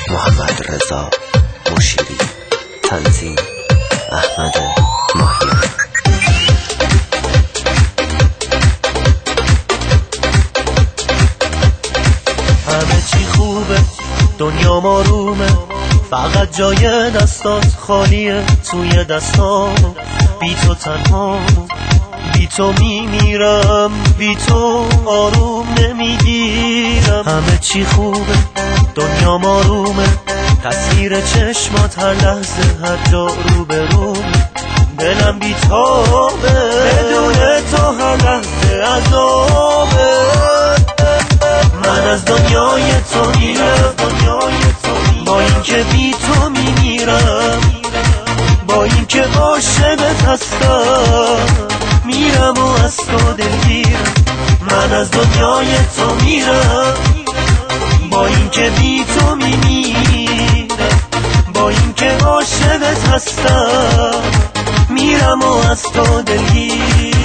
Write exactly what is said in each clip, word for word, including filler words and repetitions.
محمد رضا مشیری، تنظیم احمد ماهیان. همه چی خوبه، دنیا مارومه، فقط جای دستات خالیه. توی دستام بی تو تنها، بی تو میمیرم، بی تو آروم نمیگیرم. همه چی خوبه، دنیا مارومه، تصویر چشمات هر لحظه هر جا رو به رو. دلم بی تابه، بدون تو هر لحظه عذابه. من از دنیای تو میرم، با این که بی تو میمیرم، با این که عاشقت هستم، میرم و از تو دلگیرم. من از دنیای تو میرم، با این که بی تو میمیرم، با این که عاشقت هستم، میرم و از تو دلگیرم.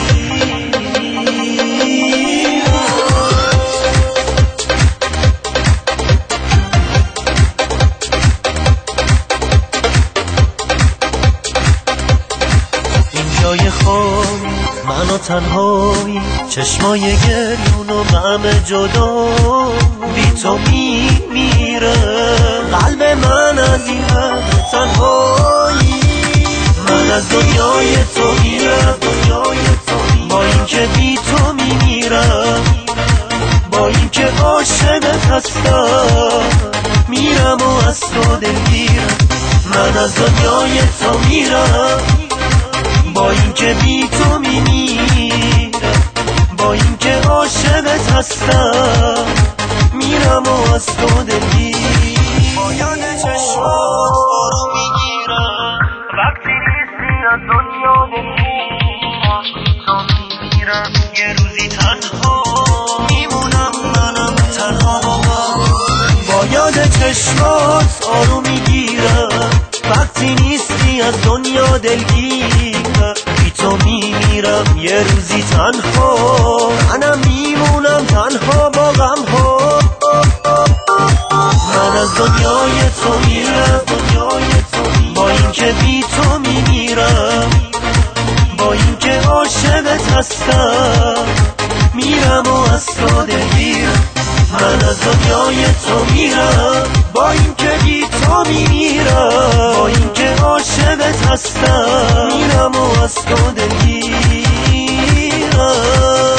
جای خواهی منو تنهایی، چشمای گریون و غم جدا، بی تو میمیره قلب من از این همه تنهایی. من از دنیای تو میرم، با این که بی تو میمیرم، با این که عاشقت هستم، میرم و از تو دلگیرم. من از دنیای تو میرم، با این که بی تو میمیرم، با این که عاشقت هستم، میرم و از تو دلگیرم. با یاد چشمات آروم میگیرم، وقتی نیستی از دنیا دلگیرم. تو میمیرم، یه روزی تنها میمونم، منم تنها بابا. با یاد چشمات آروم میگیرم، وقتی نیستی از دنیا دلگیرم. بی تو میمیرم، یه روزی تنها، منم میمونم تنها با غم ها. من از دنیای تو میرم، با این که بی تو میمیرم، با این که عاشقت هستم، میرم و از تو دلگیرم. من از دنیای تو میرم، با این که بی تو میمیرم، با این که عاشقت هستم، میرم و از تو دلگیرم.